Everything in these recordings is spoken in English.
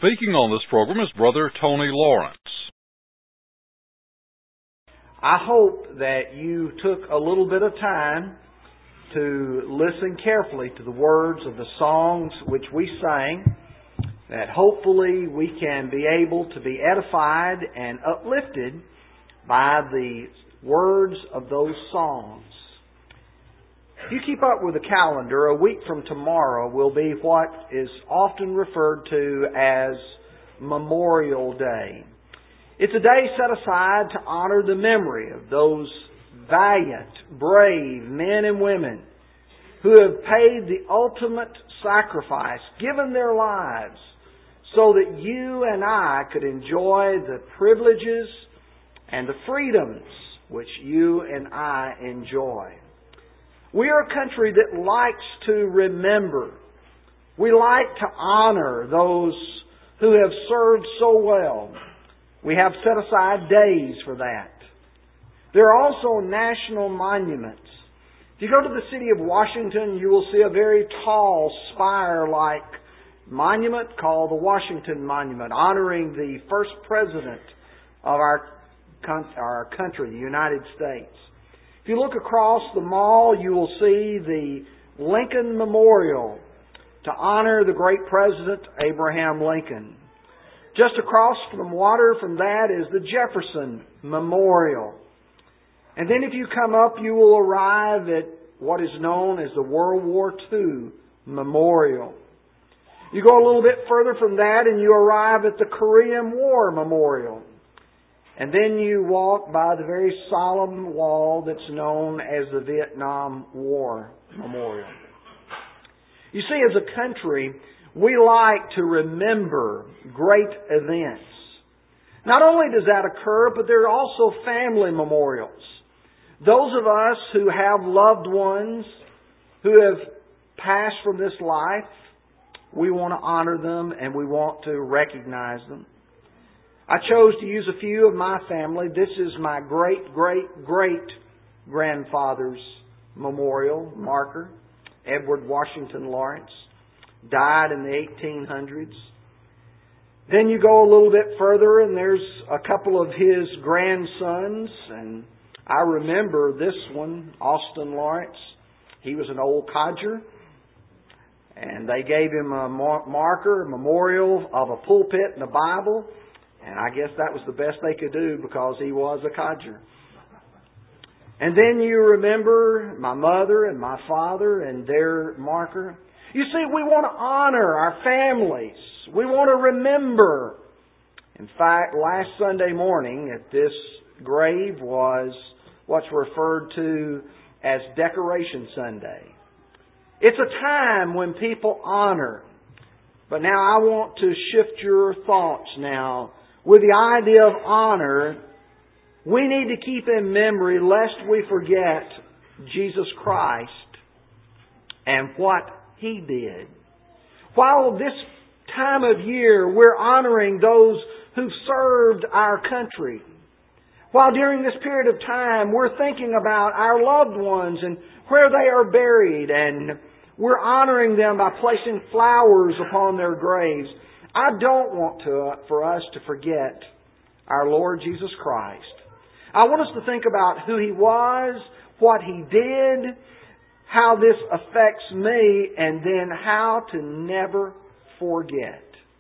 Speaking on this program is Brother Tony Lawrence. I hope that you took a little bit of time to listen carefully to the words of the songs which we sang, that hopefully we can be able to be edified and uplifted by the words of those songs. If you keep up with the calendar, a week from tomorrow will be what is often referred to as Memorial Day. It's a day set aside to honor the memory of those valiant, brave men and women who have paid the ultimate sacrifice, given their lives, so that you and I could enjoy the privileges and the freedoms which you and I enjoy. We are a country that likes to remember. We like to honor those who have served so well. We have set aside days for that. There are also national monuments. If you go to the city of Washington, you will see a very tall, spire-like monument called the Washington Monument, honoring the first president of our country, the United States. If you look across the mall, you will see the Lincoln Memorial to honor the great President Abraham Lincoln. Just across from water from that is the Jefferson Memorial. And then if you come up, you will arrive at what is known as the World War II Memorial. You go a little bit further from that and you arrive at the Korean War Memorial. And then you walk by the very solemn wall that's known as the Vietnam War Memorial. You see, as a country, we like to remember great events. Not only does that occur, but there are also family memorials. Those of us who have loved ones who have passed from this life, we want to honor them and we want to recognize them. I chose to use a few of my family. This is my great-great-great-grandfather's memorial marker, Edward Washington Lawrence. Died in the 1800s. Then you go a little bit further and there's a couple of his grandsons. And I remember this one, Austin Lawrence. He was an old codger. And they gave him a marker, a memorial of a pulpit and a Bible. And I guess that was the best they could do because he was a codger. And then you remember my mother and my father and their marker. You see, we want to honor our families. We want to remember. In fact, last Sunday morning at this grave was what's referred to as Decoration Sunday. It's a time when people honor. But now I want to shift your thoughts now. With the idea of honor, we need to keep in memory lest we forget Jesus Christ and what He did. While this time of year we're honoring those who served our country, while during this period of time we're thinking about our loved ones and where they are buried, and we're honoring them by placing flowers upon their graves, I don't want for us to forget our Lord Jesus Christ. I want us to think about who He was, what He did, how this affects me, and then how to never forget.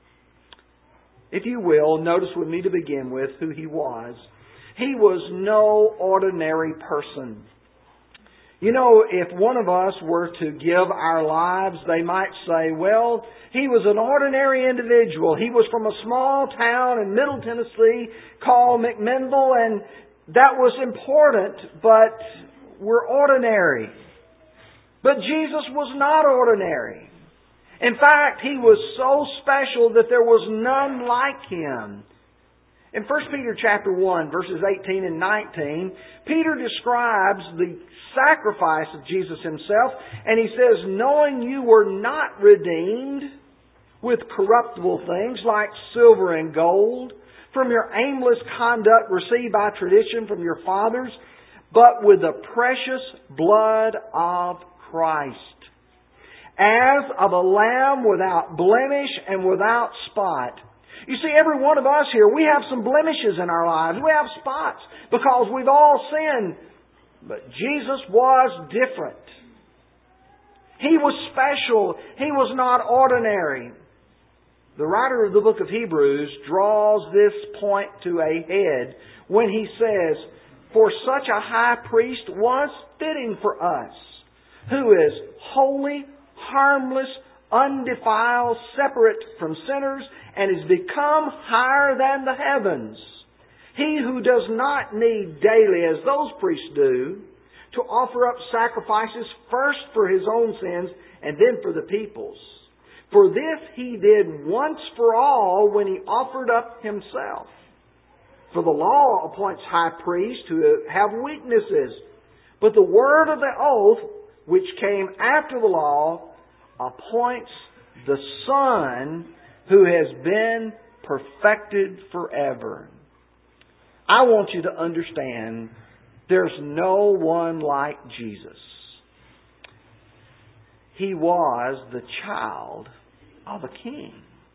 If you will, notice with me to begin with who He was. He was no ordinary person. You know, if one of us were to give our lives, they might say, well, he was an ordinary individual. He was from a small town in Middle Tennessee called McMinnville, and that was important, but we're ordinary. But Jesus was not ordinary. In fact, He was so special that there was none like Him. In 1 Peter chapter 1, verses 18 and 19, Peter describes the sacrifice of Jesus Himself, and he says, knowing you were not redeemed with corruptible things like silver and gold from your aimless conduct received by tradition from your fathers, but with the precious blood of Christ, as of a lamb without blemish and without spot, You see, every one of us here, we have some blemishes in our lives. We have spots because we've all sinned. But Jesus was different. He was special. He was not ordinary. The writer of the book of Hebrews draws this point to a head when he says, "For such a high priest was fitting for us, who is holy, harmless, undefiled, separate from sinners, and is become higher than the heavens. He who does not need daily, as those priests do, to offer up sacrifices first for his own sins and then for the people's. For this he did once for all when he offered up himself. For the law appoints high priests who have weaknesses, but the word of the oath, which came after the law, appoints the Son who has been perfected forever." I want you to understand there's no one like Jesus. He was the child of a king.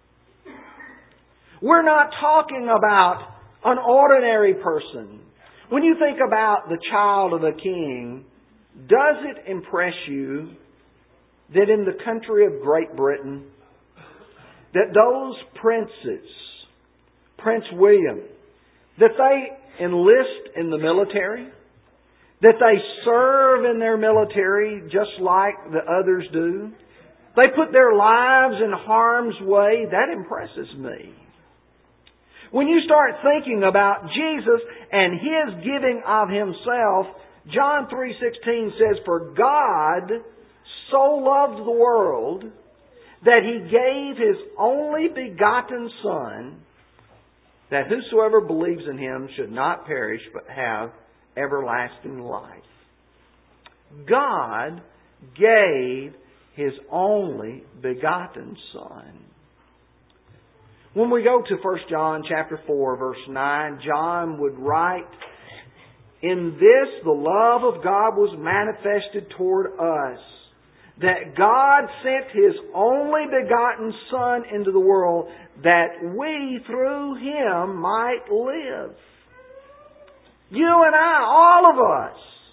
We're not talking about an ordinary person. When you think about the child of a king, does it impress you that in the country of Great Britain, that those princes, Prince William, that they enlist in the military, that they serve in their military just like the others do? They put their lives in harm's way. That impresses me. When you start thinking about Jesus and His giving of Himself, John 3:16 says, "For God so loved the world that He gave His only begotten Son, that whosoever believes in Him should not perish but have everlasting life." God gave His only begotten Son. When we go to 1 John chapter 4, verse 9, John would write, "In this the love of God was manifested toward us, that God sent His only begotten Son into the world, that we through Him might live." You and I, all of us,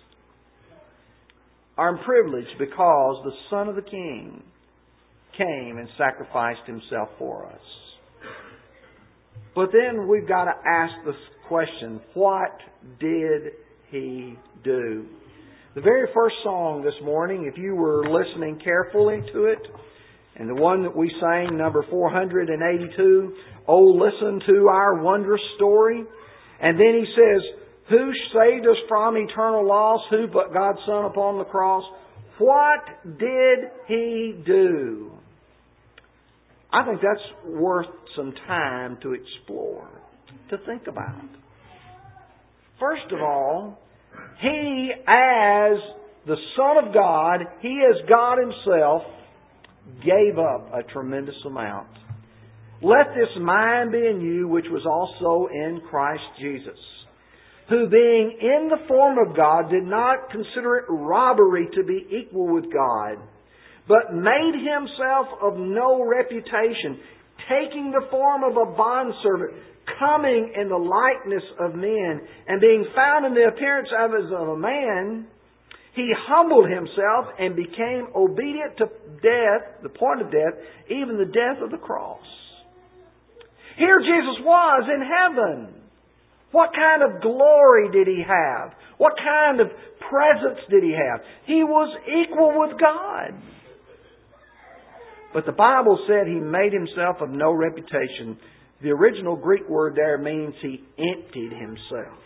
are privileged because the Son of the King came and sacrificed Himself for us. But then we've got to ask this question, what did He do? The very first song this morning, if you were listening carefully to it, and the one that we sang, number 482, "Oh, listen to our wondrous story." And then He says, "Who saved us from eternal loss? Who but God's Son upon the cross?" What did He do? I think that's worth some time to explore, to think about. First of all, He, as the Son of God, He as God Himself, gave up a tremendous amount. "Let this mind be in you, which was also in Christ Jesus, who being in the form of God did not consider it robbery to be equal with God, but made Himself of no reputation, taking the form of a bondservant, coming in the likeness of men, and being found in the appearance of a man, He humbled Himself and became obedient to death, the point of death, even the death of the cross." Here Jesus was in heaven. What kind of glory did He have? What kind of presence did He have? He was equal with God. But the Bible said He made Himself of no reputation. The original Greek word there means He emptied Himself,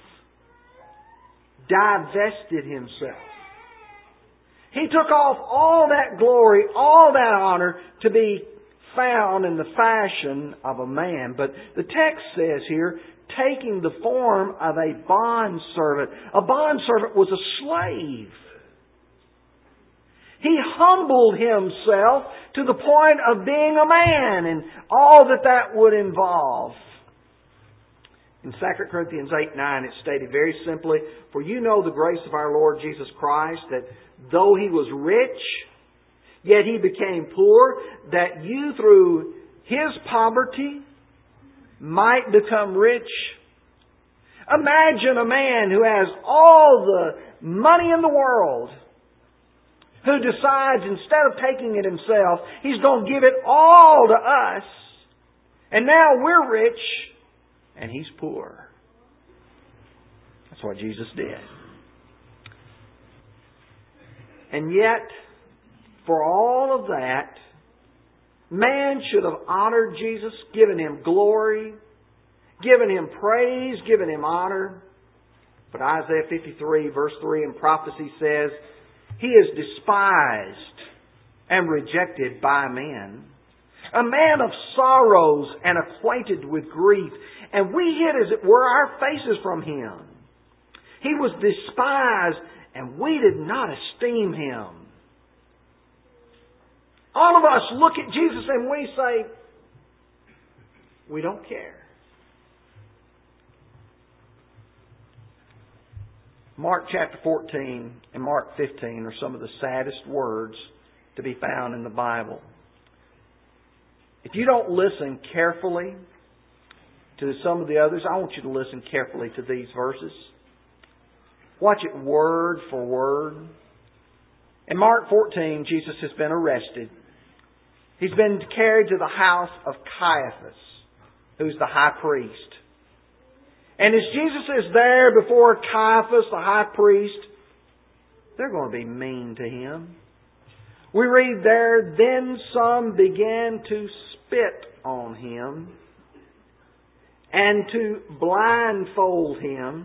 divested Himself. He took off all that glory, all that honor to be found in the fashion of a man. But the text says here, taking the form of a bondservant. A bondservant was a slave. He humbled Himself to the point of being a man and all that that would involve. In 2 Corinthians 8:9 it's stated very simply, "For you know the grace of our Lord Jesus Christ, that though He was rich, yet He became poor, that you through His poverty might become rich. Imagine a man who has all the money in the world, who decides instead of taking it himself, he's going to give it all to us. And now we're rich and he's poor. That's what Jesus did. And yet, for all of that, man should have honored Jesus, given Him glory, given Him praise, given Him honor. But Isaiah 53 verse 3 in prophecy says, He is despised and rejected by men, a man of sorrows and acquainted with grief, and we hid, as it were, our faces from Him. He was despised, and we did not esteem Him. All of us look at Jesus and we say, we don't care. Mark chapter 14 and Mark 15 are some of the saddest words to be found in the Bible. If you don't listen carefully to some of the others, I want you to listen carefully to these verses. Watch it word for word. In Mark 14, Jesus has been arrested. He's been carried to the house of Caiaphas, who's the high priest. And as Jesus is there before Caiaphas, the high priest, they're going to be mean to Him. We read there, then some began to spit on Him and to blindfold Him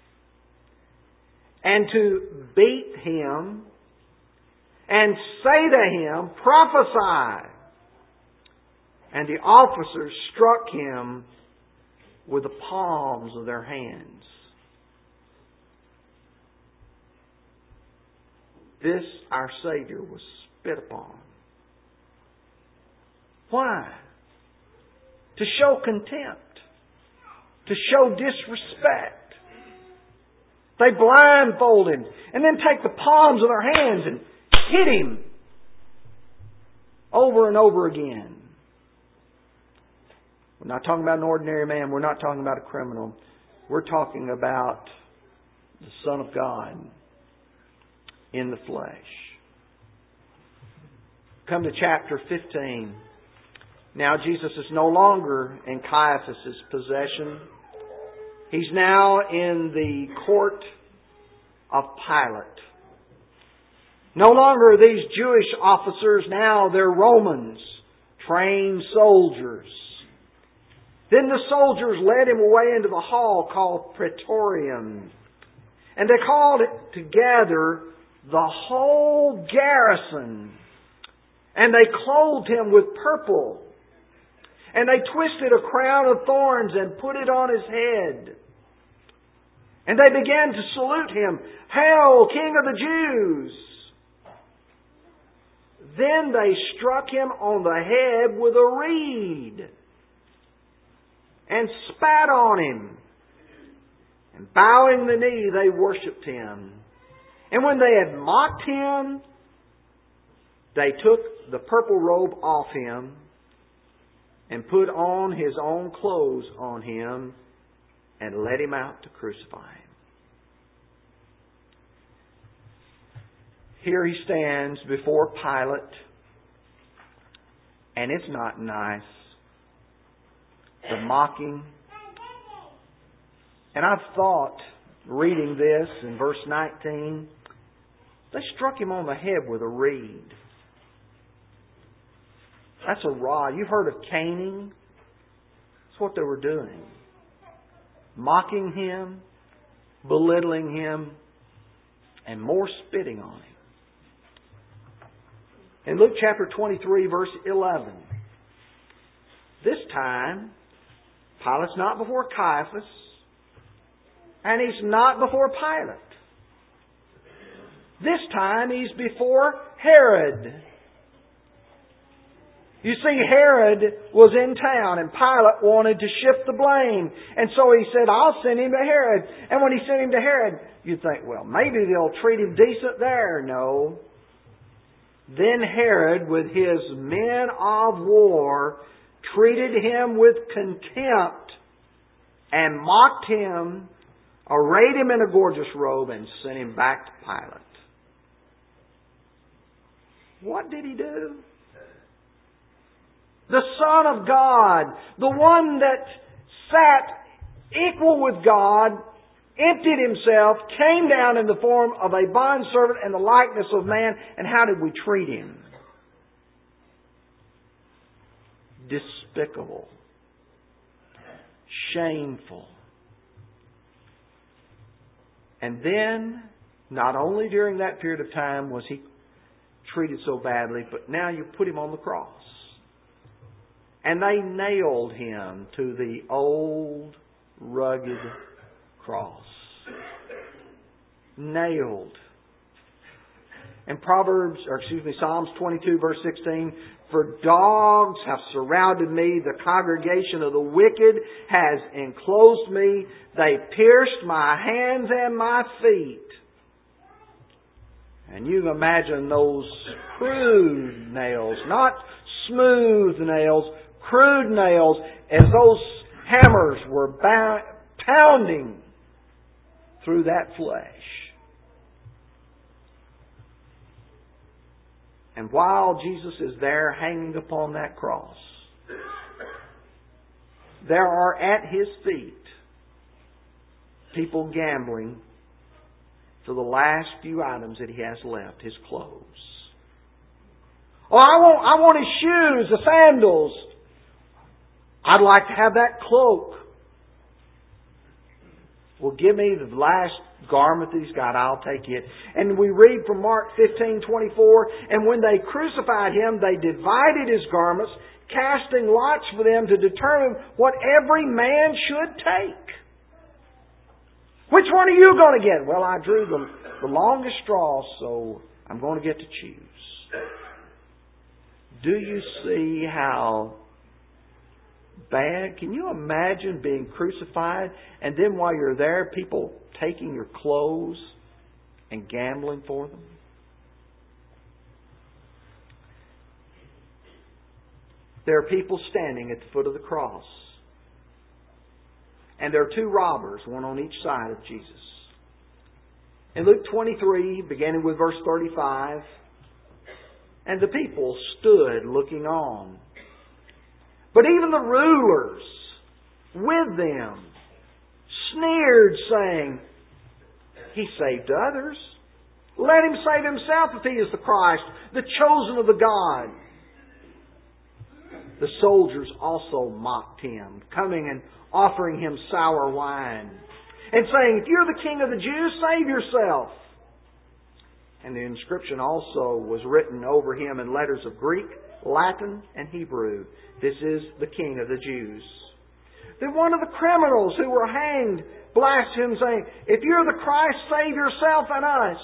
and to beat Him and say to Him, prophesy. And the officers struck Him with the palms of their hands. This, our Savior, was spit upon. Why? To show contempt. To show disrespect. They blindfold Him and then take the palms of their hands and hit Him over and over again. We're not talking about an ordinary man. We're not talking about a criminal. We're talking about the Son of God in the flesh. Come to chapter 15. Now Jesus is no longer in Caiaphas' possession. He's now in the court of Pilate. No longer are these Jewish officers, now they're Romans, trained soldiers. Then the soldiers led Him away into the hall called Praetorium. And they called it together the whole garrison. And they clothed Him with purple. And they twisted a crown of thorns and put it on His head. And they began to salute Him, Hail, King of the Jews! Then they struck Him on the head with a reed and spat on Him. And bowing the knee, they worshipped Him. And when they had mocked Him, they took the purple robe off Him and put on His own clothes on Him and led Him out to crucify Him. Here He stands before Pilate, and it's not nice. The mocking. And I've thought, reading this in verse 19, they struck Him on the head with a reed. That's a rod. You've heard of caning? That's what they were doing. Mocking Him, belittling Him, and more spitting on Him. In Luke chapter 23, verse 11, this time, Pilate's not before Caiaphas, and he's not before Pilate. This time he's before Herod. You see, Herod was in town and Pilate wanted to shift the blame. And so he said, I'll send him to Herod. And when he sent him to Herod, you'd think, well, maybe they'll treat him decent there. No. Then Herod, with his men of war, treated Him with contempt, and mocked Him, arrayed Him in a gorgeous robe, and sent Him back to Pilate. What did He do? The Son of God, the one that sat equal with God, emptied Himself, came down in the form of a bondservant in the likeness of man. And how did we treat Him? Despicable. Shameful. And then, not only during that period of time was He treated so badly, but now you put Him on the cross. And they nailed Him to the old, rugged cross. Nailed. And Psalms 22 verse 16, for dogs have surrounded me, the congregation of the wicked has enclosed me, they pierced my hands and my feet. And you can imagine those crude nails, not smooth nails, crude nails, as those hammers were pounding through that flesh. And while Jesus is there hanging upon that cross, there are at His feet people gambling for the last few items that He has left, His clothes. Oh, I want His shoes, the sandals. I'd like to have that cloak. Well, give me the last garment that He's got. I'll take it. And we read from Mark 15:24, and when they crucified Him, they divided His garments, casting lots for them to determine what every man should take. Which one are you going to get? Well, I drew the longest straw, so I'm going to get to choose. Do you see how bad? Can you imagine being crucified and then while you're there, people taking your clothes and gambling for them? There are people standing at the foot of the cross. And there are two robbers, one on each side of Jesus. In Luke 23, beginning with verse 35, and the people stood looking on. But even the rulers with them sneered, saying, He saved others. Let Him save Himself if He is the Christ, the chosen of the God. The soldiers also mocked Him, coming and offering Him sour wine, and saying, If you're the King of the Jews, save yourself. And the inscription also was written over Him in letters of Greek, Latin, and Hebrew. This is the King of the Jews. Then one of the criminals who were hanged blasphemed, saying, If you're the Christ, save yourself and us.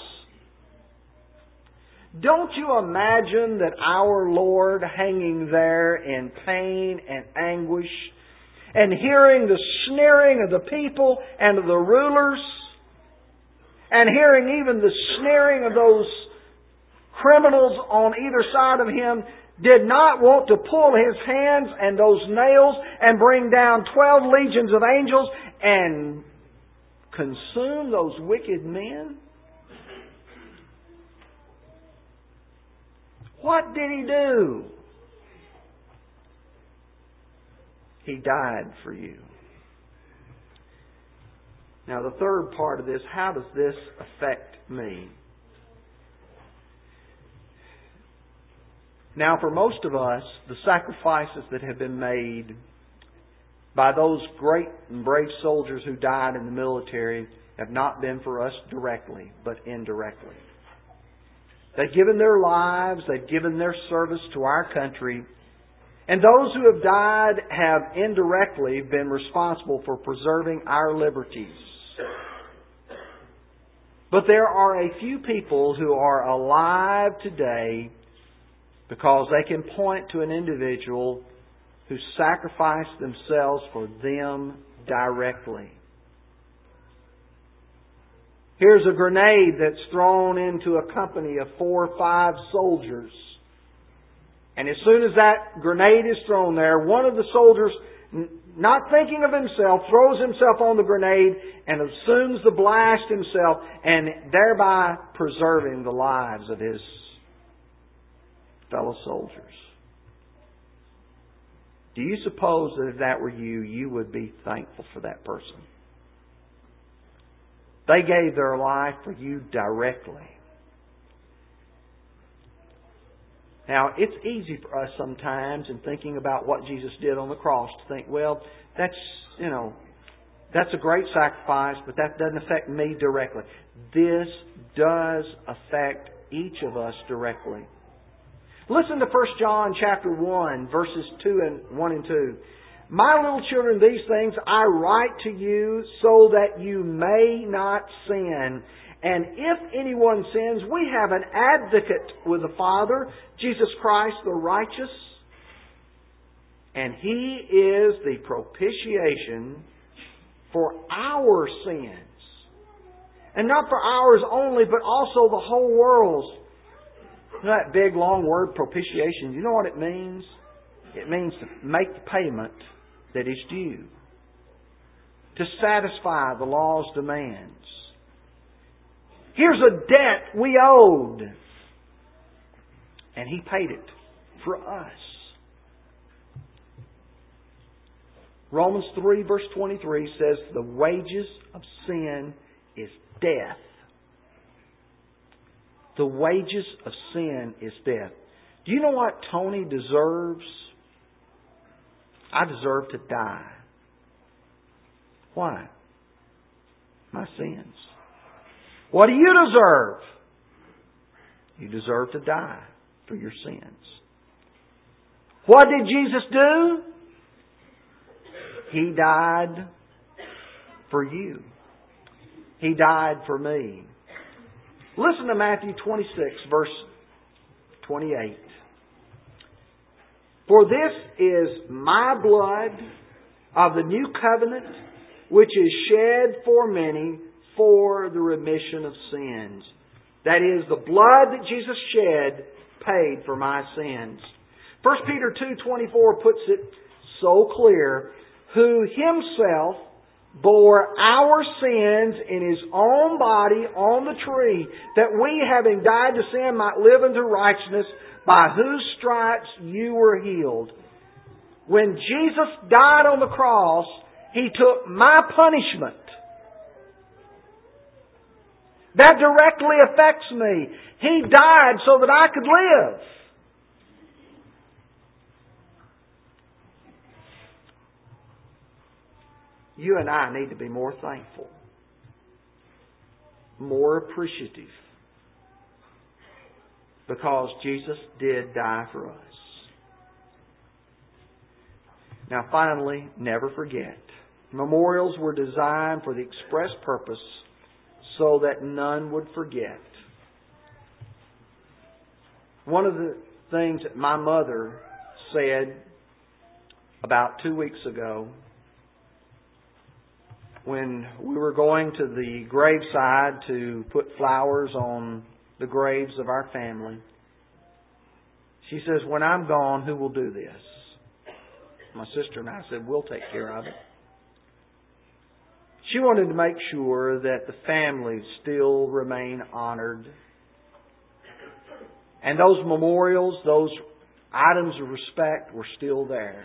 Don't you imagine that our Lord hanging there in pain and anguish and hearing the sneering of the people and of the rulers and hearing even the sneering of those criminals on either side of Him, did not want to pull His hands and those nails and bring down 12 legions of angels and consume those wicked men? What did He do? He died for you. Now the third part of this, how does this affect me? Now for most of us, the sacrifices that have been made by those great and brave soldiers who died in the military have not been for us directly, but indirectly. They've given their lives, they've given their service to our country, and those who have died have indirectly been responsible for preserving our liberties. But there are a few people who are alive today because they can point to an individual who sacrificed themselves for them directly. Here's a grenade that's thrown into a company of 4 or 5 soldiers. And as soon as that grenade is thrown there, one of the soldiers, not thinking of himself, throws himself on the grenade and assumes the blast himself, and thereby preserving the lives of his fellow soldiers. Do you suppose that if that were you, you would be thankful for that person? They gave their life for you directly. Now, it's easy for us sometimes in thinking about what Jesus did on the cross to think, well, that's a great sacrifice, but that doesn't affect me directly. This does affect each of us directly. Listen to 1 John chapter 1, verses 1 and 2. My little children, these things I write to you so that you may not sin. And if anyone sins, we have an advocate with the Father, Jesus Christ the righteous. And He is the propitiation for our sins. And not for ours only, but also the whole world's. You know that big long word, propitiation? You know what it means? It means to make the payment that is due. To satisfy the law's demands. Here's a debt we owed. And He paid it for us. Romans 3 verse 23 says, the wages of sin is death. The wages of sin is death. Do you know what Tony deserves? I deserve to die. Why? My sins. What do you deserve? You deserve to die for your sins. What did Jesus do? He died for you. He died for me. Listen to Matthew 26, verse 28. For this is my blood of the new covenant, which is shed for many for the remission of sins. That is, the blood that Jesus shed paid for my sins. 1 Peter 2:24 puts it so clear, who Himself bore our sins in His own body on the tree, that we, having died to sin, might live unto righteousness, by whose stripes you were healed. When Jesus died on the cross, He took my punishment. That directly affects me. He died so that I could live. You and I need to be more thankful, more appreciative, because Jesus did die for us. Now finally, never forget. Memorials were designed for the express purpose so that none would forget. One of the things that my mother said about 2 weeks ago, when we were going to the graveside to put flowers on the graves of our family, she says, when I'm gone, who will do this? My sister and I said, we'll take care of it. She wanted to make sure that the family still remain honored. And those memorials, those items of respect were still there.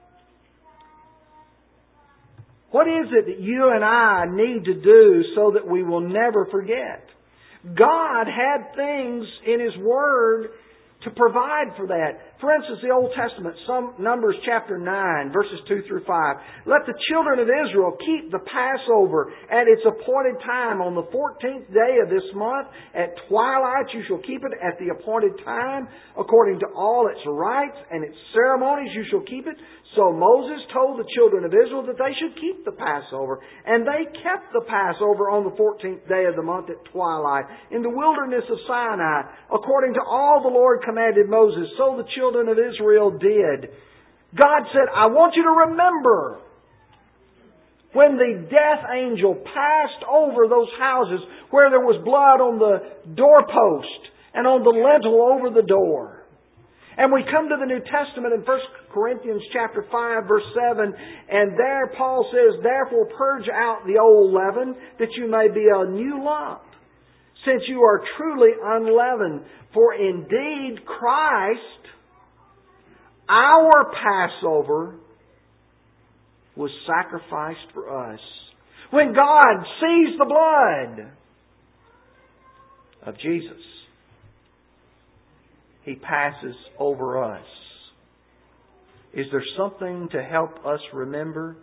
What is it that you and I need to do so that we will never forget? God had things in His Word to provide for that. For instance, the Old Testament, Numbers chapter 9, verses 2 through 5. Let the children of Israel keep the Passover at its appointed time on the 14th day of this month. At twilight you shall keep it at the appointed time. According to all its rites and its ceremonies you shall keep it. So Moses told the children of Israel that they should keep the Passover. And they kept the Passover on the 14th day of the month at twilight in the wilderness of Sinai, according to all the Lord commanded Moses. So the children of Israel did. God said, I want you to remember when the death angel passed over those houses where there was blood on the doorpost and on the lintel over the door. And we come to the New Testament in 1 Corinthians chapter 5, verse 7, and there Paul says, "Therefore purge out the old leaven, that you may be a new lump, since you are truly unleavened. For indeed Christ, our Passover, was sacrificed for us." When God sees the blood of Jesus, He passes over us. Is there something to help us remember?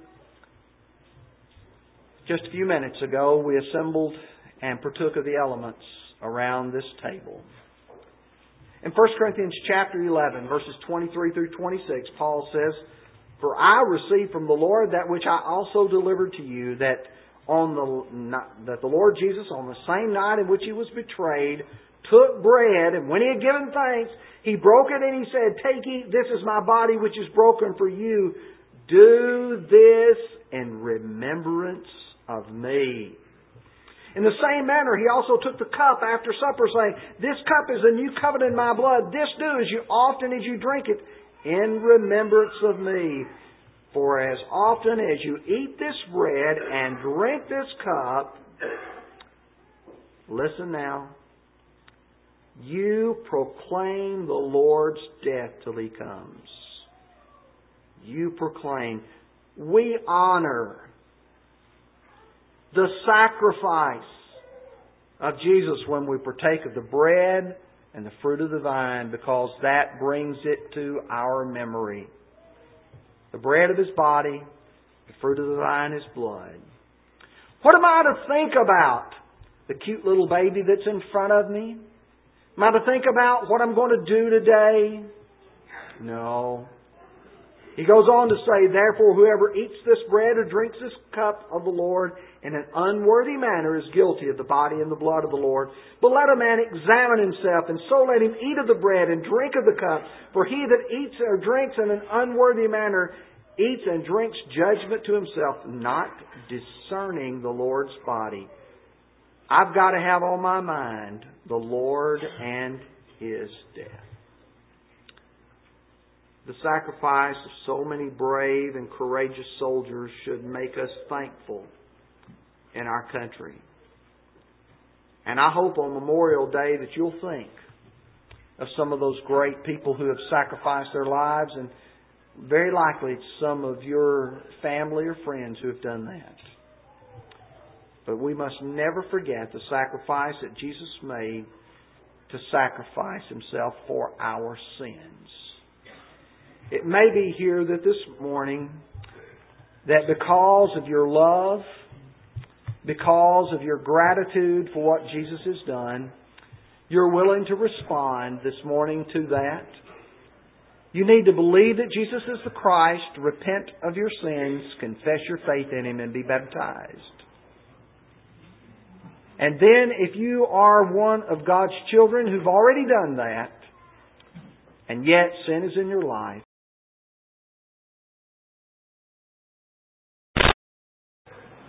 Just a few minutes ago, we assembled and partook of the elements around this table. In 1 Corinthians chapter 11, verses 23 through 26, Paul says, "For I received from the Lord that which I also delivered to you, that the Lord Jesus, on the same night in which He was betrayed, took bread, and when He had given thanks, He broke it and He said, 'Take, eat, this is my body which is broken for you. Do this in remembrance of me.' In the same manner, He also took the cup after supper, saying, 'This cup is a new covenant in my blood. This do as often as you drink it in remembrance of me. For as often as you eat this bread and drink this cup,'" listen now, "you proclaim the Lord's death till He comes." You proclaim. We honor the sacrifice of Jesus when we partake of the bread and the fruit of the vine, because that brings it to our memory. The bread of His body, the fruit of the vine, His blood. What am I to think about? The cute little baby that's in front of me? Am I to think about what I'm going to do today? No. He goes on to say, "Therefore whoever eats this bread or drinks this cup of the Lord in an unworthy manner is guilty of the body and the blood of the Lord. But let a man examine himself, and so let him eat of the bread and drink of the cup. For he that eats or drinks in an unworthy manner eats and drinks judgment to himself, not discerning the Lord's body." I've got to have on my mind the Lord and His death. The sacrifice of so many brave and courageous soldiers should make us thankful in our country. And I hope on Memorial Day that you'll think of some of those great people who have sacrificed their lives, and very likely it's some of your family or friends who have done that. But we must never forget the sacrifice that Jesus made to sacrifice Himself for our sins. It may be here that this morning that because of your love, because of your gratitude for what Jesus has done, you're willing to respond this morning to that. You need to believe that Jesus is the Christ, repent of your sins, confess your faith in Him, and be baptized. And then if you are one of God's children who've already done that, and yet sin is in your life,